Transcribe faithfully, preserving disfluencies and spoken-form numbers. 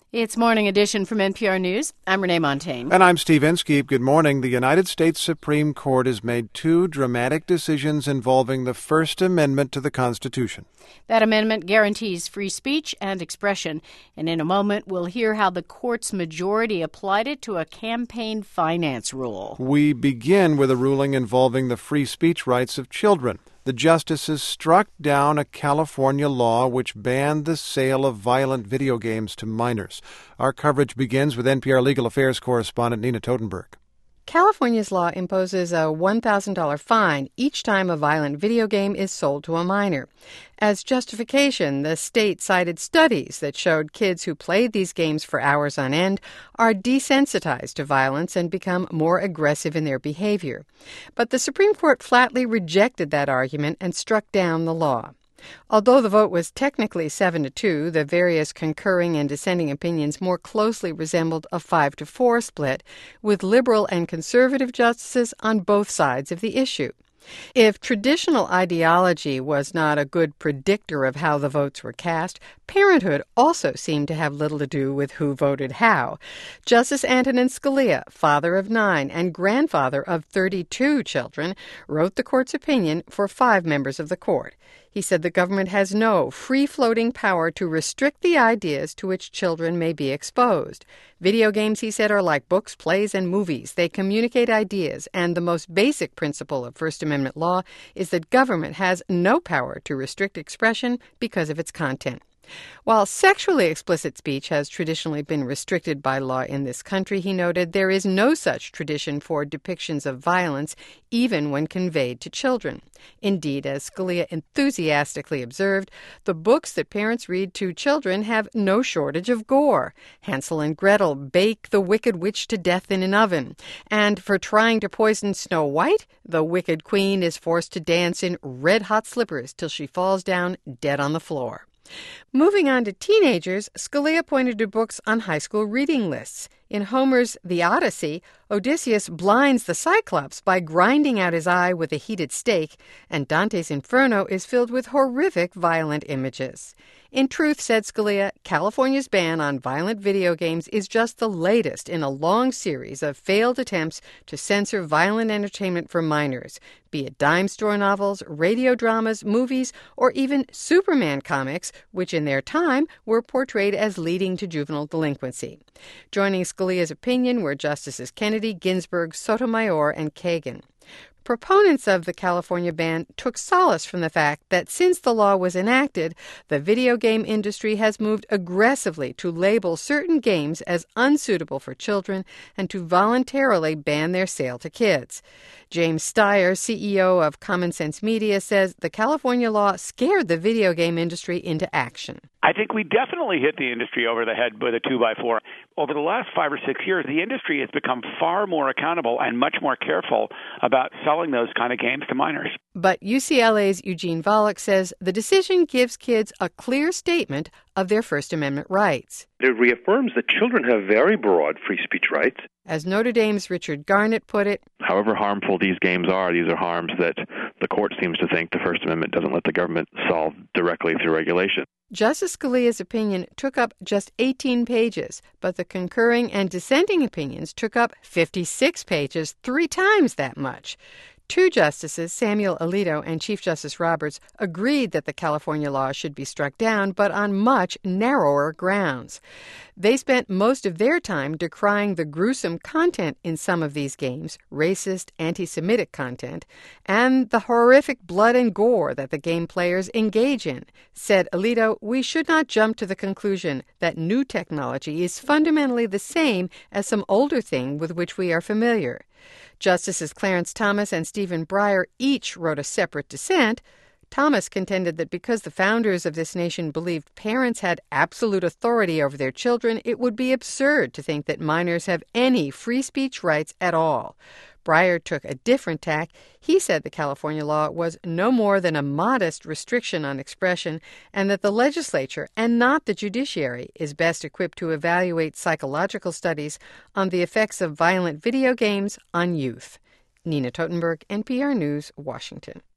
It's Morning Edition from N P R News. I'm Renee Montagne. And I'm Steve Inskeep. Good morning. The United States Supreme Court has made two dramatic decisions involving the First Amendment to the Constitution. That amendment guarantees free speech and expression. And in a moment, we'll hear how the court's majority applied it to a campaign finance rule. We begin with a ruling involving the free speech rights of children. The justices struck down a California law which banned the sale of violent video games to minors. Our coverage begins with N P R Legal Affairs correspondent Nina Totenberg. California's law imposes a one thousand dollars fine each time a violent video game is sold to a minor. As justification, the state cited studies that showed kids who played these games for hours on end are desensitized to violence and become more aggressive in their behavior. But the Supreme Court flatly rejected that argument and struck down the law. Although the vote was technically seven to two, the various concurring and dissenting opinions more closely resembled a five to four split, with liberal and conservative justices on both sides of the issue. If traditional ideology was not a good predictor of how the votes were cast, parenthood also seemed to have little to do with who voted how. Justice Antonin Scalia, father of nine and grandfather of thirty-two children, wrote the court's opinion for five members of the court. He said the government has no free-floating power to restrict the ideas to which children may be exposed. Video games, he said, are like books, plays, and movies. They communicate ideas, and the most basic principle of First Amendment law is that government has no power to restrict expression because of its content. While sexually explicit speech has traditionally been restricted by law in this country, he noted, there is no such tradition for depictions of violence, even when conveyed to children. Indeed, as Scalia enthusiastically observed, the books that parents read to children have no shortage of gore. Hansel and Gretel bake the wicked witch to death in an oven. And for trying to poison Snow White, the wicked queen is forced to dance in red-hot slippers till she falls down dead on the floor. Moving on to teenagers, Scalia pointed to books on high school reading lists. In Homer's The Odyssey, Odysseus blinds the Cyclops by grinding out his eye with a heated stake, and Dante's Inferno is filled with horrific violent images. In truth, said Scalia, California's ban on violent video games is just the latest in a long series of failed attempts to censor violent entertainment for minors, be it dime store novels, radio dramas, movies, or even Superman comics, which in their time were portrayed as leading to juvenile delinquency. Joining Scalia's opinion were Justices Kennedy, Ginsburg, Sotomayor, and Kagan. Proponents of the California ban took solace from the fact that since the law was enacted, the video game industry has moved aggressively to label certain games as unsuitable for children and to voluntarily ban their sale to kids. James Steyer, C E O of Common Sense Media, says the California law scared the video game industry into action. I think we definitely hit the industry over the head with a two by four. Over the last five or six years, the industry has become far more accountable and much more careful about selling those kind of games to minors. But U C L A's Eugene Volokh says the decision gives kids a clear statement of their First Amendment rights. It reaffirms that children have very broad free speech rights. As Notre Dame's Richard Garnett put it, however harmful these games are, these are harms that the court seems to think the First Amendment doesn't let the government solve directly through regulation. Justice Scalia's opinion took up just eighteen pages, but the concurring and dissenting opinions took up fifty-six pages, three times that much. Two justices, Samuel Alito and Chief Justice Roberts, agreed that the California law should be struck down, but on much narrower grounds. They spent most of their time decrying the gruesome content in some of these games, racist, anti-Semitic content, and the horrific blood and gore that the game players engage in. Said Alito, we should not jump to the conclusion that new technology is fundamentally the same as some older thing with which we are familiar. Justices Clarence Thomas and Stephen Breyer each wrote a separate dissent. Thomas contended that because the founders of this nation believed parents had absolute authority over their children, it would be absurd to think that minors have any free speech rights at all. Breyer took a different tack. He said the California law was no more than a modest restriction on expression and that the legislature, and not the judiciary, is best equipped to evaluate psychological studies on the effects of violent video games on youth. Nina Totenberg, N P R News, Washington.